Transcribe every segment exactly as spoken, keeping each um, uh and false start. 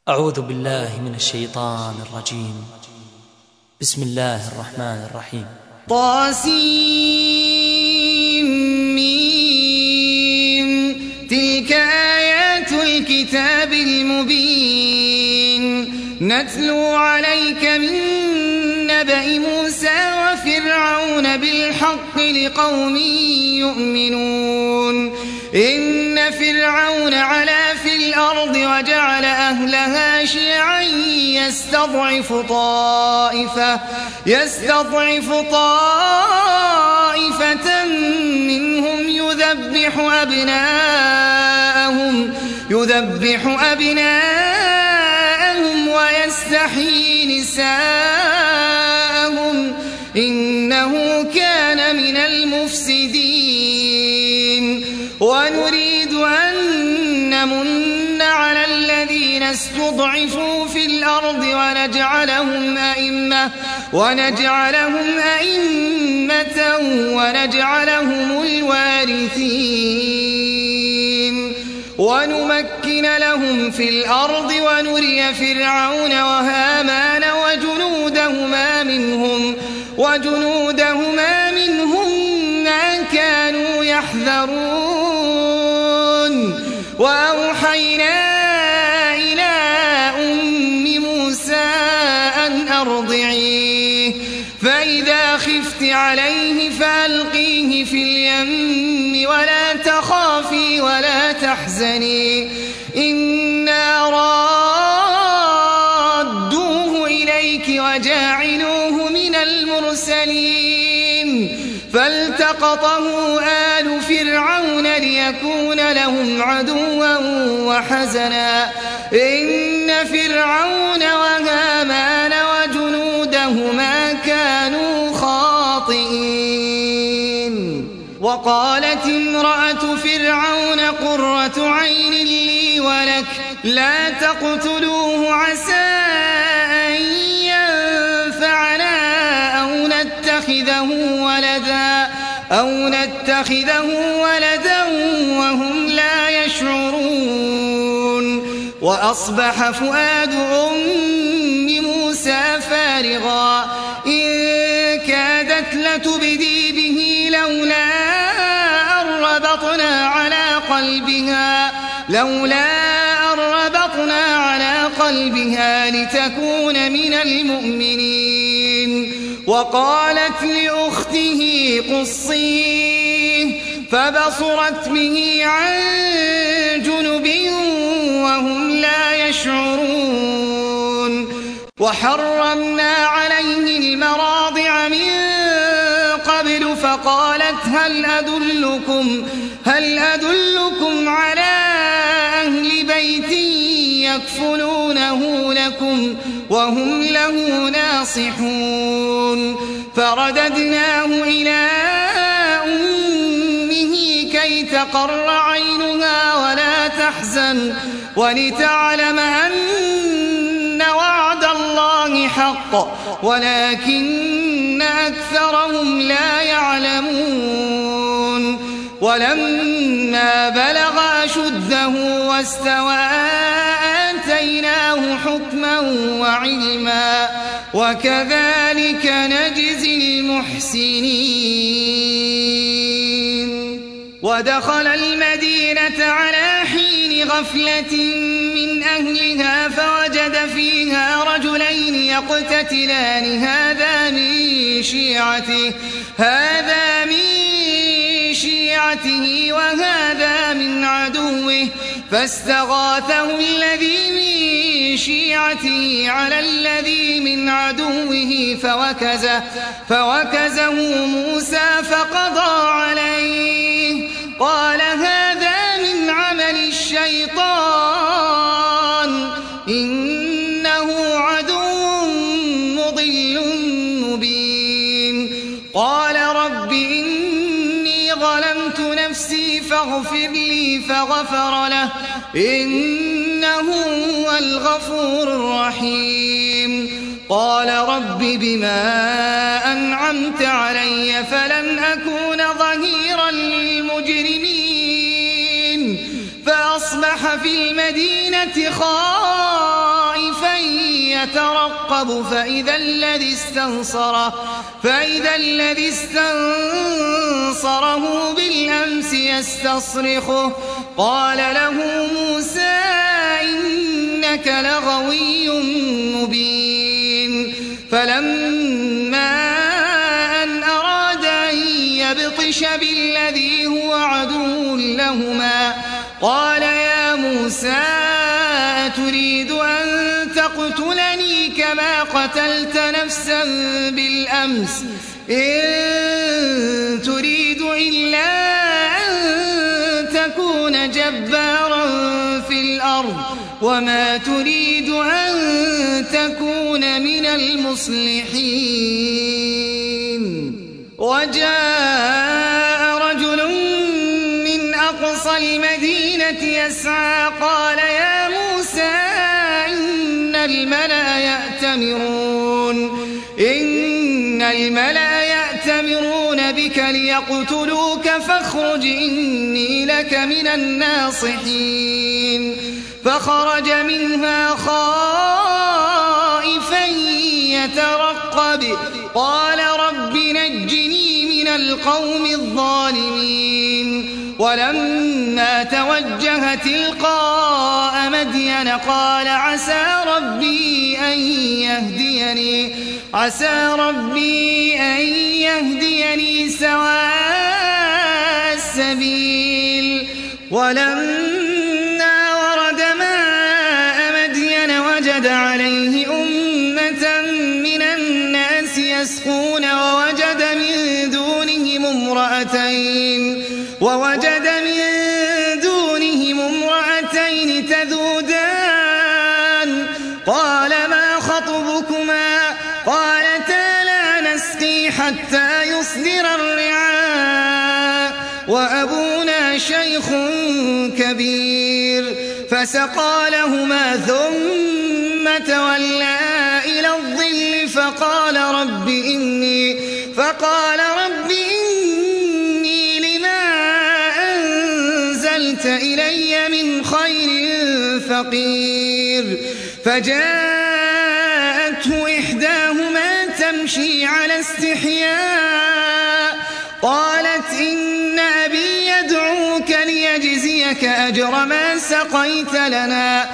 أعوذ بالله من الشيطان الرجيم. بسم الله الرحمن الرحيم. طاسيم تلك آيات الكتاب المبين نتلو عليك من نبأ موسى وفرعون بالحق لقوم يؤمنون. إن فرعون علا في الأرض وجعل أهلها شيعا يستضعف طائفة يستضعف طائفة منهم يذبح أبناءهم يذبح أبناءهم ويستحيي نساءهم إنه كان من المفسدين. ونريد أن نمن على الذين استضعفوا في الأرض ونجعلهم أئمة ونجعلهم أئمة ونجعلهم الوارثين ونمكن لهم في الأرض ونري فرعون وهامان وجنودهما منهم وجنودهما منهم ما كانوا يحذرون. وأوحينا إلى أم موسى أن أرضعيه فإذا خفت عليه فألقيه في اليم ولا تخافي ولا تحزني إنا رادوه إليك وجاعلوه من المرسلين. فالتقطه آل فرعون ليكون لهم عدوا وحزنا إن فرعون وهامان وجنودهما كانوا خاطئين. وقالت امرأة فرعون قرة عين لي ولك لا تقتلوه عسى أن ينفعنا أو نتخذه ولدا أو نتخذه ولدا وهم لا يشعرون. وأصبح فؤاد أم موسى فارغا إن كادت لتبدي به لولا أن ربطنا على قلبها لولا أن ربطنا على قلبها لتكون من المؤمنين. وقالت لأخته قصيه فبصرت به عن جنب وهم لا يشعرون. وحرمنا عليه المراضع من قبل فقالت هل أدلكم هل أدلكم على أهل بيت يكفلونه لكم وهم له ناصحون. فرددناه إلى أمه كي تقر عينها ولا تحزن ولتعلم أن وعد الله حق ولكن أكثرهم لا يعلمون. ولما بلغ أشده واستوى آتيناه حكما وعلما وكذلك نجزي المحسنين. ودخل المدينة على حين غفلة من أهلها فوجد فيها رجلين يقتتلان هذا من شيعته هذا من شيعته وهذا من عدوه فاستغاثه الذي من شيعته على الذي من عدوه فوكزه فوكزه موسى فقضى عليه قال هذا من عمل الشيطان إنه عدو مضل مبين. قال رب إني ظلمت نفسي فاغفر لي فغفر له إنه هو الغفور الرحيم. قال رب بما أنعمت علي فلن أكون ظهيرا للمجرمين. فأصبح في المدينة خائفا يترقب فإذا الذي استنصره فإذا الذي استنصره بالأمس يستصرخه قال له موسى إنك لغوي مبين فلما أن أراد أن يبطش بالذي هو عدو لهما قال يا موسى أتريد أن تقتلني كما قتلت نفسا بالأمس إن تريد إلا أن تكون جبارا في الأرض وما تريد أن تكون من المصلحين وجاء رجل من أقصى المدينة يسعى قال يا موسى إن الملأ يأتمرون إن الملأ يأتمرون بك ليقتلوك فاخرج إني لك من الناصحين فخرج منها خائفا يترقب قال رب نجني من القوم الظالمين ولما توجه تلقاء مدين قال عسى ربي أن يهديني عسى ربي أن يهديني سواء السبيل ولما ورد ماء مدين وجد عليه أمة من الناس يسقون ووجد من دونهم امرأتين ووجد من دونهم امرأتين تذودان قال ما خطبكما قالتا لا نسقي حتى يصدر الرعاء وأبونا شيخ كبير فسقى لهما ثم تولى إلى الظل فقال رب إني فقال رب إني لما أنزلت إلي من خير فقير فجاءته إحداهما تمشي على استحياء قالت إن أبي يدعوك ليجزيك أجر ما سقيت لنا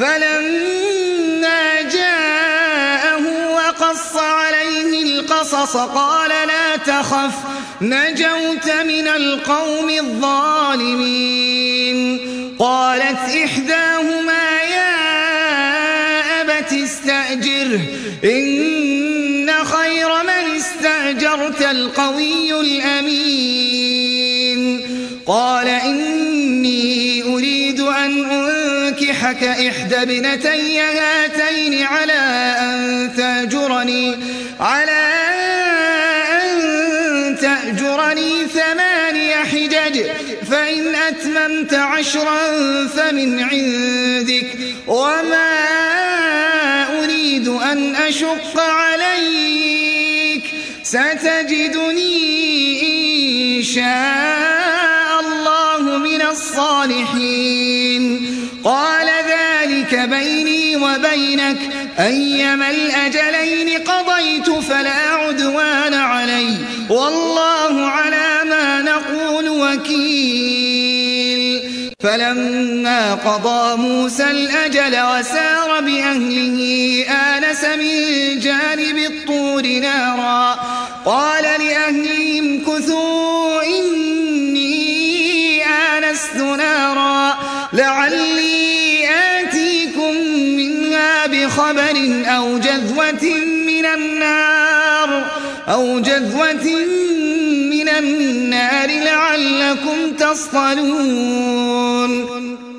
فلما جاءه وقص عليه القصص قال لا تخف نجوت من القوم الظالمين قالت إحداهما يا أبت استأجره إن خير من استأجرت القوي الأمين قال إني أريد أن أنكحك إحدى ابنتي هاتين على أن تأجرني على أن تأجرني ثماني حجج فإن أتممت عشرا فمن عندك وما أريد أن أشق عليك ستجدني إن شاء الله من الصالحين قال ذلك بيني وبينك أيما الأجلين قضيت فلا عدوان علي والله على ما نقول وكيل فلما قضى موسى الأجل وسار بأهله آنس من جانب الطور نارا قال لأهلهم كثوا إني آنست نارا لعلي آتيكم منها بخبر أو جذوة من النار أو جذوة من النار لعلكم تصطلون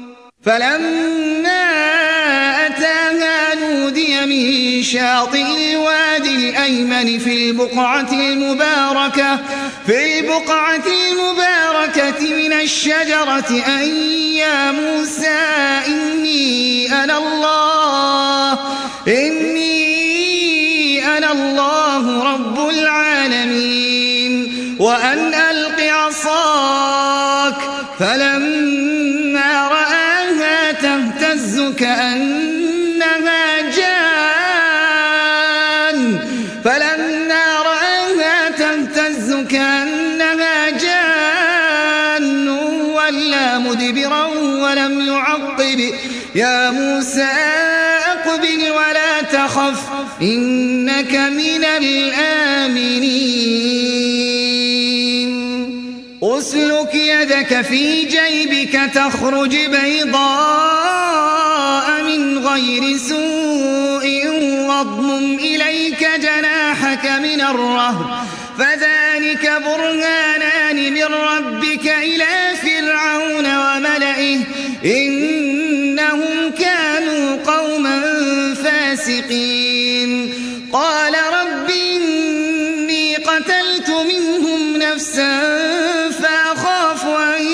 فلما أتاها نودي من شاطئ الوادي الأيمن في البقعة المباركة في البقعة المباركة من الشجرة أن يا موسى إني أنا الله إني أنا الله رب العالمين وأن ألق عصاك فلما رآها تهتز كأنها جان أقبل يا موسى أقبل ولا تخف إنك من الآمنين أسلك يدك في جيبك تخرج بيضاء من غير سوء واضمم إليك جناحك من الرهب فذلك برهانان من ربك إلى فرعون وملئه إنهم كانوا قوما فاسقين قال رب إني قتلت منهم نفسا فأخاف أن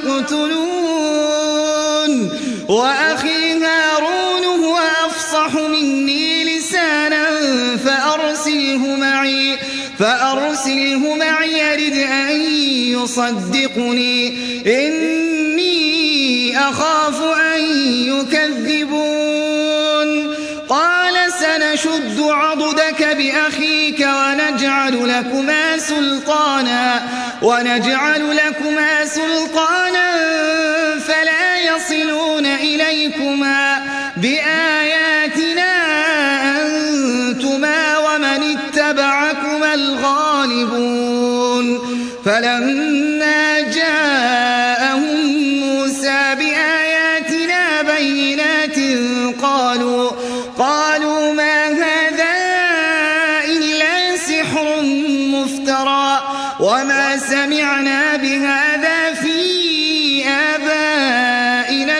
يقتلون وأخي هارون هو أفصح مني لسانا فأرسله معي فأرسله معي يرد أن يصدقني إني أخاف أن يكذبون قال سنشد عضدك بأخيك ونجعل لكما سلطانا ونجعل لكما سلطانا فلا يصلون إليكما بآياتنا أنتما ومن اتبعكما الغالبون فلما جاءهم موسى بآياتنا بينات قالوا قالوا ما هذا إلا سحر مفترى وما سمعنا بهذا في آبائنا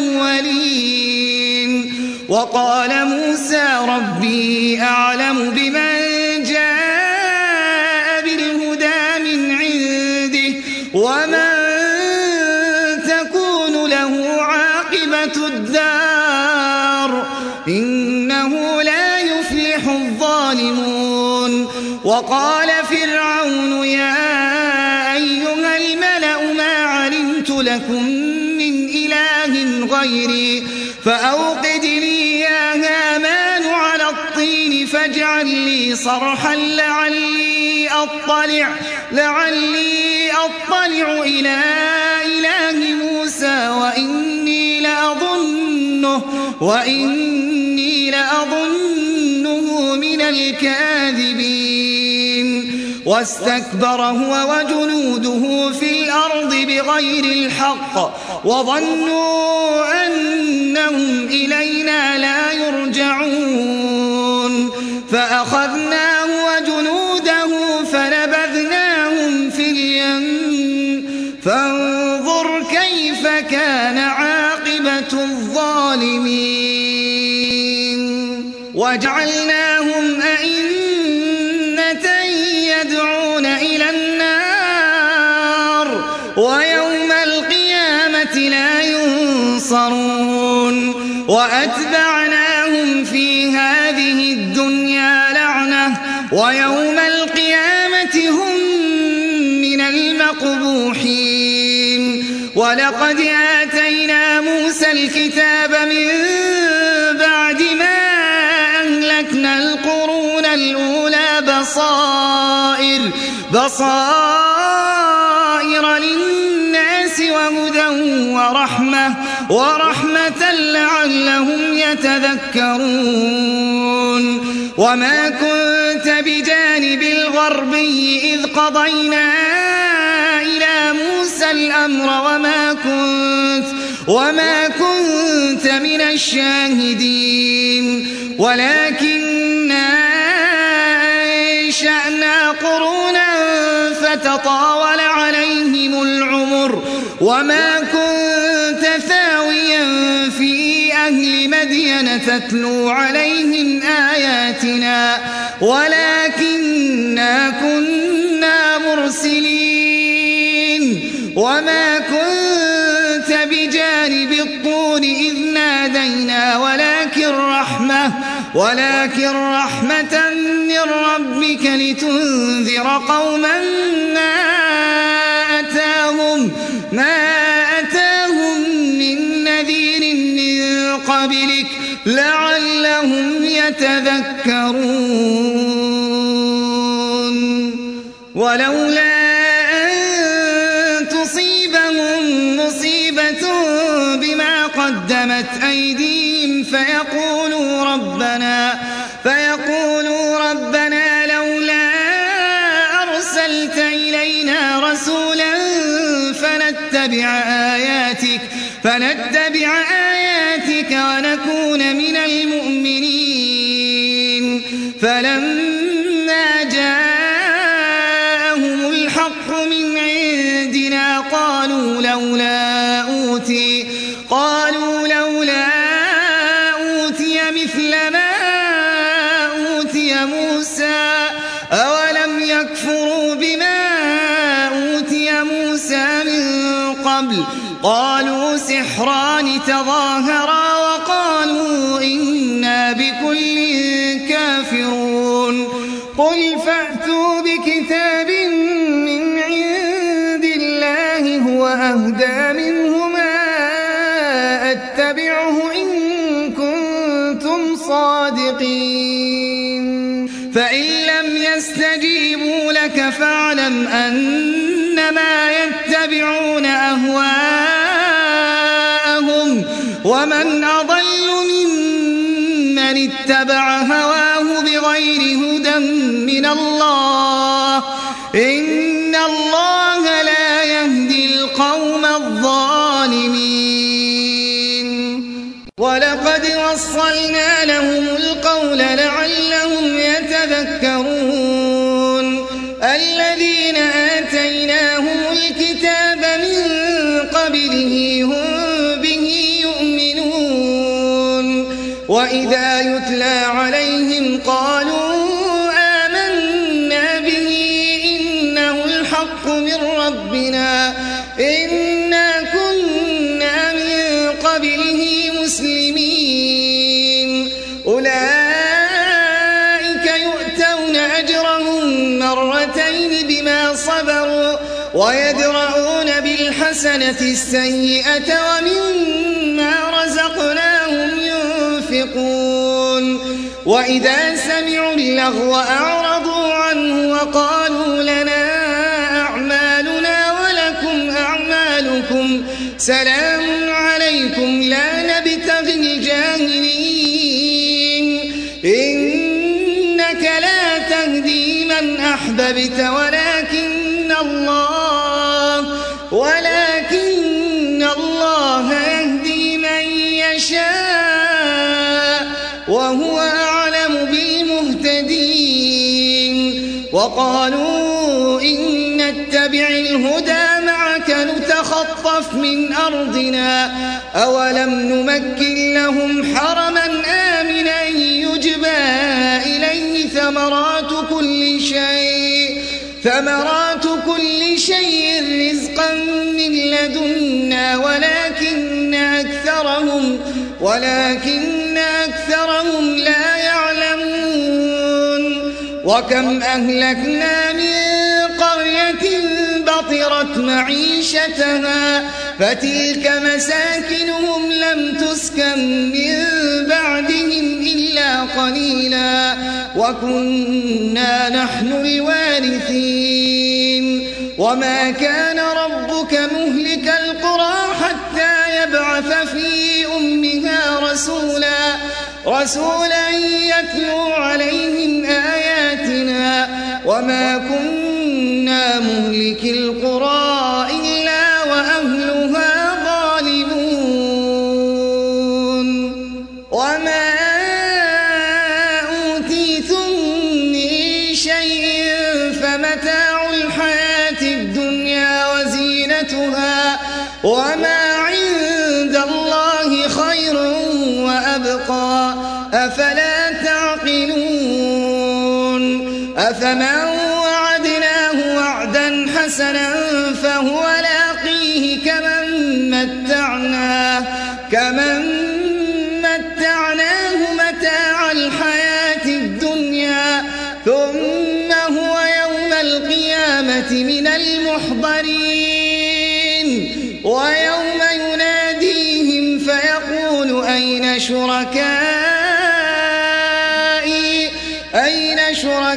الأولين وقال موسى ربي أعلم بمن جاء بالهدى من عنده ومن تكون له عاقبة الدار إنه لا يفلح الظالمون وقال فرعون يا أيها الملأ ما علمت لكم من إله غيري فأوقد لي يا هامان على الطين فاجعل لي صرحا لعلي أطلع لعلي أطلع إلى إله موسى وإني لأظنه وإني لأظنه من الكاذبين واستكبر هو وجنوده في الأرض بغير الحق وظنوا أنهم إلينا لا يرجعون فأخذناه وجنوده فنبذناهم في اليم فانظر كيف كان عاقبة الظالمين وجعلناهم أئمة يدعون إلى النار ويوم القيامة لا ينصرون وأتبعناهم في هذه الدنيا لعنة ويوم القيامة هم من المقبوحين ولقد آتينا موسى الكتاب من بعد ما أهلكنا القرون الأولى بصائر بصائر للناس وهدى ورحمة ورحمة لعلهم يتذكرون وما كنت بجانب الغربي إذ قضينا إلى موسى الأمر وما كنت وما كنت من الشاهدين ولكننا أنشأنا قرونا فتطاول عليهم العمر وما كنت ثاويا في أهل مدين تتلو عليهم آياتنا ولكننا كنا مرسلين وما كنت بجانب الطور إذ نادينا ولكن رحمة ولكن رحمة من ربك لتنذر قوما ما أتاهم ما أتاهم من نذير من قبلك لعلهم يتذكرون ولولا أن تصيبهم مصيبة بما قدمت فيقولوا ربنا فيقولوا ربنا لولا أرسلت إلينا رسولا فنتبع آياتك فنتبع آياتك ونكون من المؤمنين فلما جاءهم الحق من عندنا قالوا لولا أوتي قالوا لولا أوتي مثل ما أوتي موسى أولم يكفروا بما أوتي موسى من قبل قالوا سحران تظاهرا وقالوا إنا بكل كافرون قل فأتوا بكتاب من عند الله هو أهدى منهما أتبعه إن كنتم صادقين فإن لم يستجيبوا لك فاعلم أنما يتبعون أهواءهم ومن أضل ممن اتبع هواه بغير هدى من الله إن الله لا يهدي القوم الظالمين ولقد وصلنا لهم القول لعلهم يتذكرون الذين آتيناهم الكتاب من قبله هم به يؤمنون وإذا يتلى عليهم قالوا آمنا به إنه الحق من ربنا إنا كنا من قبله مسلمين أولئك يؤتون أجرهم مرتين بما صبروا ويدرؤون بالحسنة السيئة ومما رزقناهم ينفقون وإذا سمعوا اللغو أعرضوا عنه وقالوا لنا أعمالنا ولكم أعمالكم سلام عليكم لا نبتغي الجاهلين إنك لا تهدي من أحببت ولكن الله ولكن الله يهدي من يشاء وهو أعلم بالمهتدين وقالوا إن نتبع الهدى معك نتخطف من أرضنا أولم نمكن لهم حرما آمنا يجبى إليه ثمرات كل شيء ثمرات كل شيء رزقا من لدنا ولكن أكثرهم ولكن أكثرهم لا يعلمون وكم أهلكنا من قرية بطرت معيشتها فتلك مساكنهم لم تسكن من بعدهم إلا قليلا وكنا نحن الوارثين وما كان ربك مهلك القرى حتى يبعث في أمها رسولا رسولا يتلو عليهم آياتنا وما كنا مهلك القرى إلا وأهلها ظالمون وما أوتيتم من شيء فمتاع الحياة الدنيا وزينتها وما عند الله خير وأبقى أفلا تعقلون أفمن وعدناه وعدا حسنا فهو لاقيه كمن متعناه كمن متعناه متاع الحياة الدنيا ثم هو يوم القيامة من المحضرين ويوم يناديهم فيقول أين شركائي أين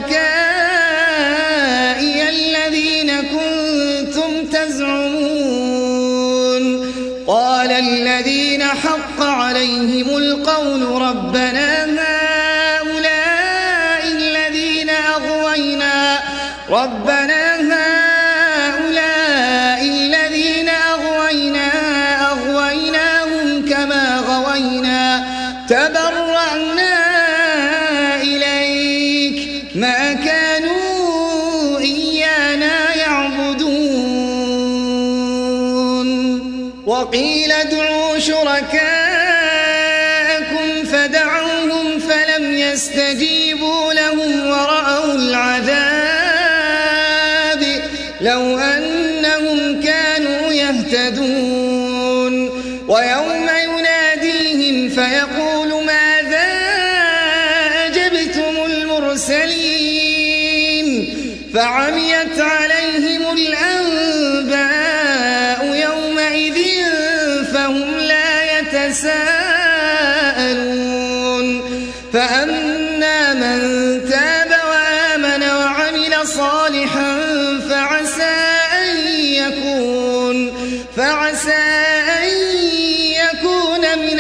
شركائي الذين كنتم تزعمون قال الذين حق عليهم القول وقيل ادعوا شركاءكم فدعوهم فلم يستجيبوا لهم ورأوا العذاب لو أنهم كانوا يهتدون ويوم يناديهم فيقول ماذا أجبتم المرسلين فعميت عليهم الأنباء يومئذ فهم لا يتساءلون فأما من تاب وآمن وعمل صالحا فعسى أن يكون فعسى أن يكون من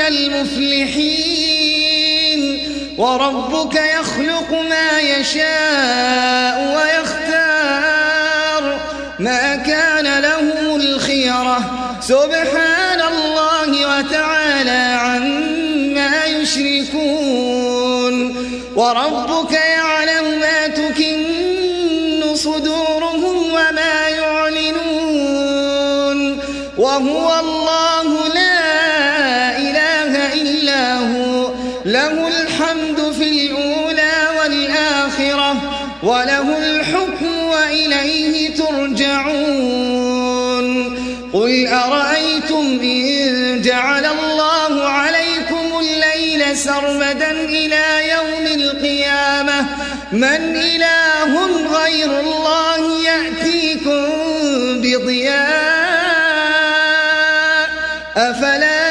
المفلحين وربك يخلق ما يشاء ويختار ما كان لهم الخيرة سبحان الله وتعالى عما يشركون وربك يعلم ما تكن صدورهم وما يعلنون وهو الله لا إله إلا هو له الحمد في الأولى والآخرة وله الحكم وإليه ترجعون قل أرأيتم إن جعل الله عليكم الليل سرمدا إلى يوم القيامة من إله غير الله يأتيكم بضياء أفلا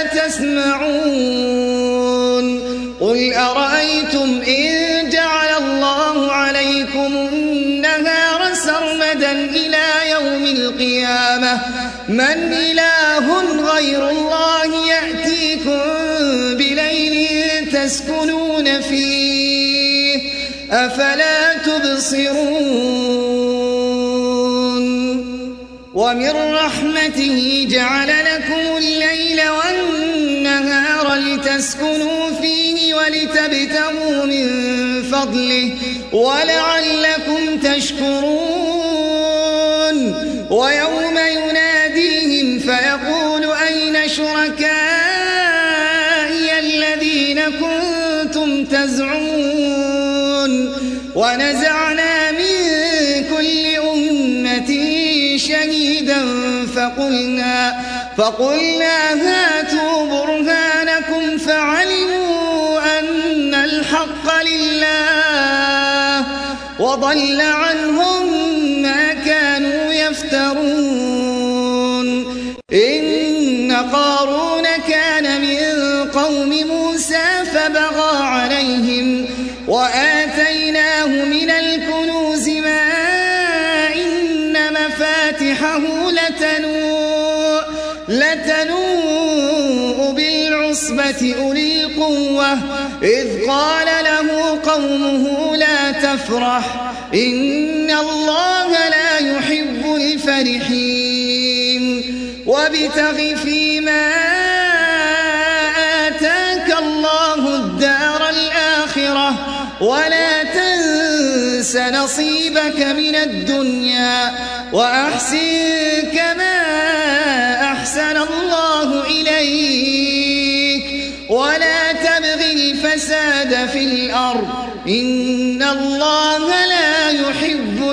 تسمعون قل أرأيتم إن جعل الله عليكم النهار سرمدا إلى يوم القيامة من إله غير الله يأتيكم بليل تسكنون فيه أفلا تبصرون ومن رحمته جعل لكم الليل والنهار لتسكنوا فيه ولتبتغوا من فضله ولعلكم تشكرون ويوم يناديهم فيقول أين شركائي الذين كنتم تزعمون ونزعنا من كل أمة شهيدا فقلنا, فقلنا هاتوا برهانكم فعلموا أن الحق لله وضل عنهم ما كانوا يفترون إن قارون كان من قوم موسى فبغى عليهم وآتيناه من الكنوز ما إن مفاتحه لتنوء, لتنوء بالعصبة أولي القوة إذ قال له قومه لا تفرح إن الله لا يحب الفرحين وابتغ فيما آتاك الله الدار الآخرة ولا تنس نصيبك من الدنيا وأحسن كما أحسن الله إليك ولا تبغ الفساد في الأرض إن الله لا يحب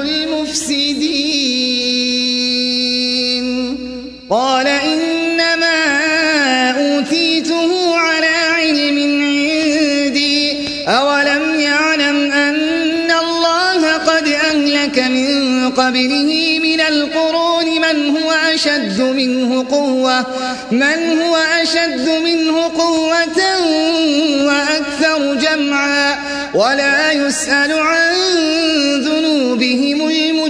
المفسدين قال إنما أوتيته على علم عندي أولم يعلم أن الله قد أهلك من قبله من القرون من هو أشد منه قوة من هو أشد منه قوة وأكثر جمعا ولا يسأل عن ذنوبهم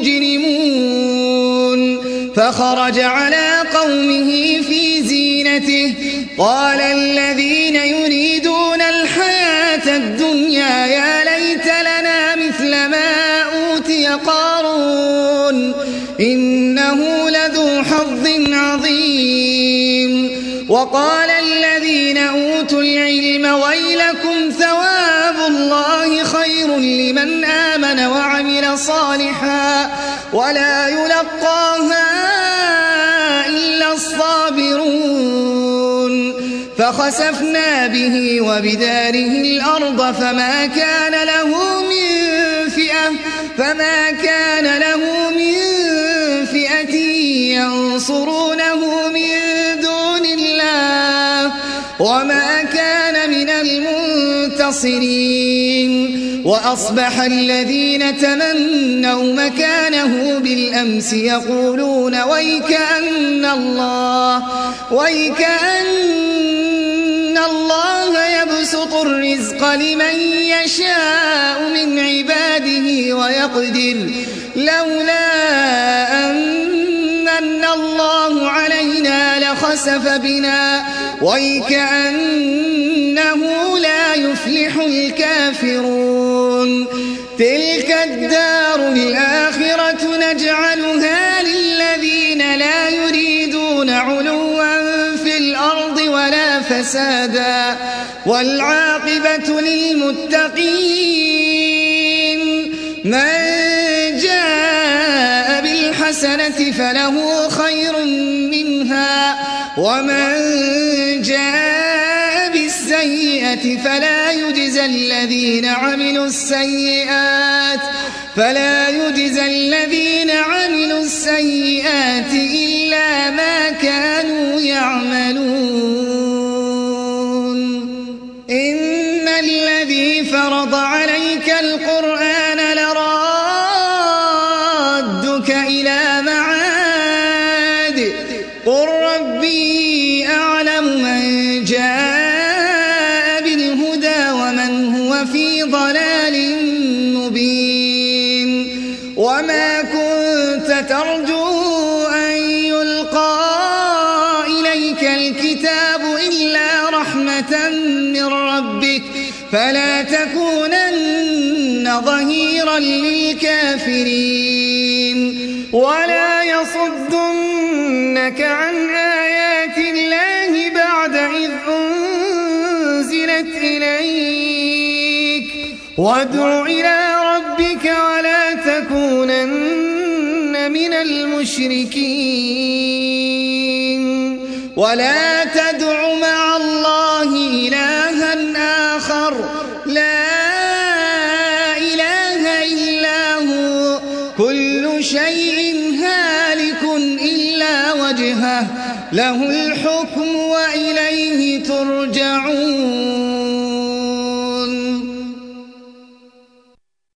المجرمون فخرج على قومه في زينته قال الذين يريدون الحياة الدنيا يا ليت لنا مثل ما أوتي قارون إنه لذو حظ عظيم وقال الذين أوتوا العلم ويلكم ثواب الله خير لمن آمن وعمل صالحا ولا يلقاها إلا الصابرون فخسفنا به وبداره الأرض فما كان له من فئة فما كان له من فئة ينصرونه من دون الله وما كان من المنتصرين. وأصبح الذين تمنوا مكانه بالأمس يقولون ويكأن الله ويكأن الله يبسط الرزق لمن يشاء من عباده ويقدر لولا أن الله علينا لخسف بنا ويكأنه لا يفلح الكافرون. تلك الدار الآخرة نجعلها للذين لا يريدون علوا في الأرض ولا فسادا والعاقبة للمتقين. من جاء بالحسنة فله خير منها ومن جاء بالسيئة فلا يجزى الذين عملوا السيئات فلا يجزى الذين عملوا السيئات إلا ما كانوا يعملون. إن الذي فرض عليك القرآن لرادك إلى معاد قل ربي أعلم من جاء بالهدى ومن هو في ضلال مبين. وما كنت ترجو أن يلقى إليك الكتاب إلا رحمة من ربك فلا تكونن ظهيرا للكافرين. ولا يصدنك عن آيات الله بعد إذ أنزلت إليك وادع إلى ربك ولا تكونن من المشركين. ولا تدع مع الله إلها آخر لا إله إلا هو كل شيء هالك إلا وجهه له الحكم وإليه ترجعون.